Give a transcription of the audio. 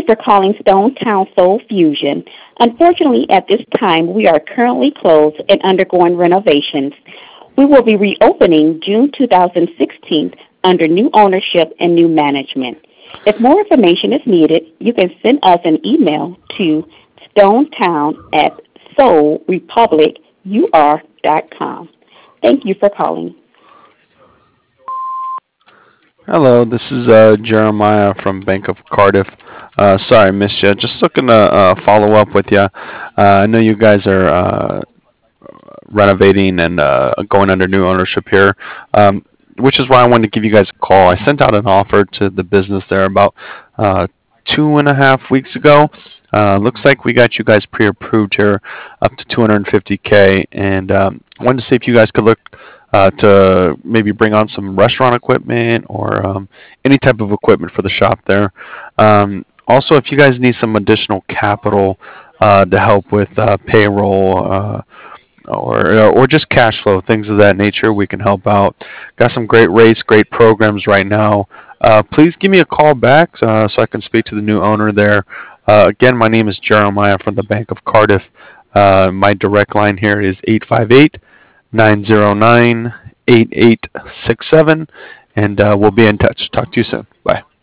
for calling Stone Town Soul Fusion. Unfortunately, at this time, we are currently closed and undergoing renovations. We will be reopening June 2016 under new ownership and new management. If more information is needed, you can send us an email to stonetown@soulrepublicur.com. Thank you for calling. Hello, this is Jeremiah from Bank of Cardiff. Sorry, missed you. Just looking to follow up with you. I know you guys are renovating and going under new ownership here, which is why I wanted to give you guys a call. I sent out an offer to the business there about 2.5 weeks ago. Looks like we got you guys pre-approved here up to 250K, and wanted to see if you guys could look to maybe bring on some restaurant equipment or any type of equipment for the shop there. Also, if you guys need some additional capital to help with payroll or just cash flow, things of that nature, we can help out. Got some great rates, great programs right now. Please give me a call back so I can speak to the new owner there. Again, my name is Jeremiah from the Bank of Cardiff. My direct line here is 858 909 8867, and we'll be in touch. Talk to you soon. Bye.